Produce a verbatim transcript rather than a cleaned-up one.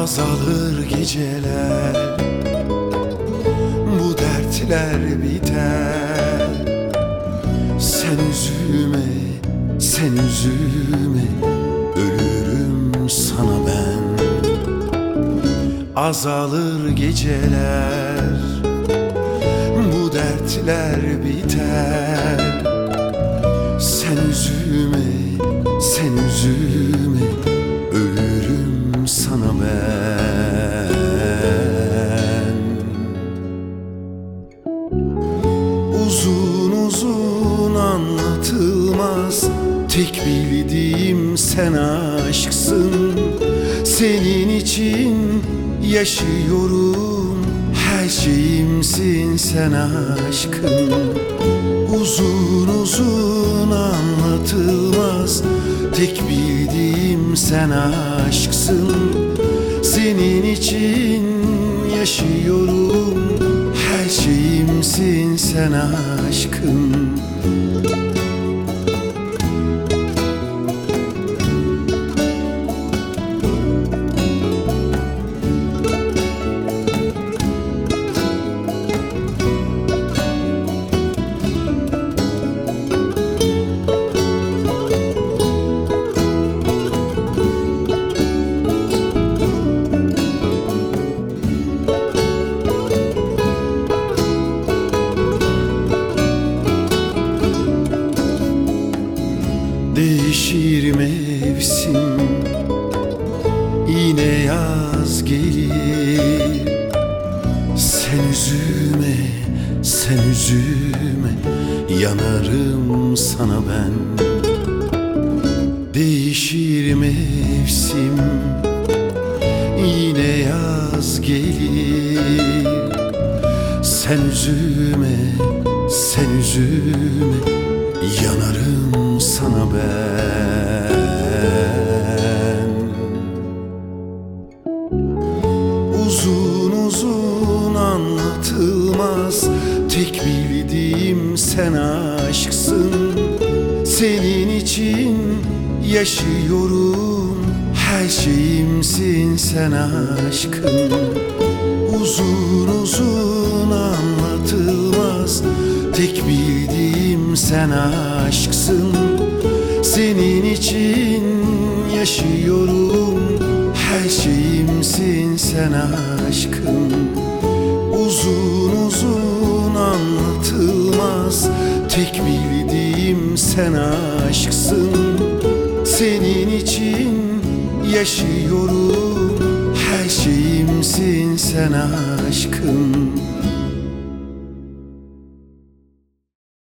Azalır geceler, bu dertler biter. Sen üzülme, sen üzülme, ölürüm sana ben. Azalır geceler, bu dertler biter. Sen üzülme, sen üzülme, ölürüm sana ben. Uzun uzun anlatılmaz, tek bildiğim sen aşksın. Senin için yaşıyorum, her şeyimsin sen aşkım. Uzun uzun anlatılmaz, tek bildiğim sen aşksın. Senin için yaşıyorum, her şeyimsin sen aşkım. Değişir mevsim, yine yaz gelir. Sen üzülme, sen üzülme, yanarım sana ben. Değişir mevsim, yine yaz gelir. Sen üzülme, sen üzülme, yanarım sana ben. Uzun uzun anlatılmaz, tek bildiğim sen aşksın. Senin için yaşıyorum, her şeyimsin sen aşkım. Uzun uzun anlatılmaz, tek bildiğim sen aşksın. Senin için yaşıyorum, her şeyimsin sen aşkım. Uzun uzun anlatılmaz, tek bildiğim sen aşksın. Senin için yaşıyorum, her şeyimsin sen aşkım.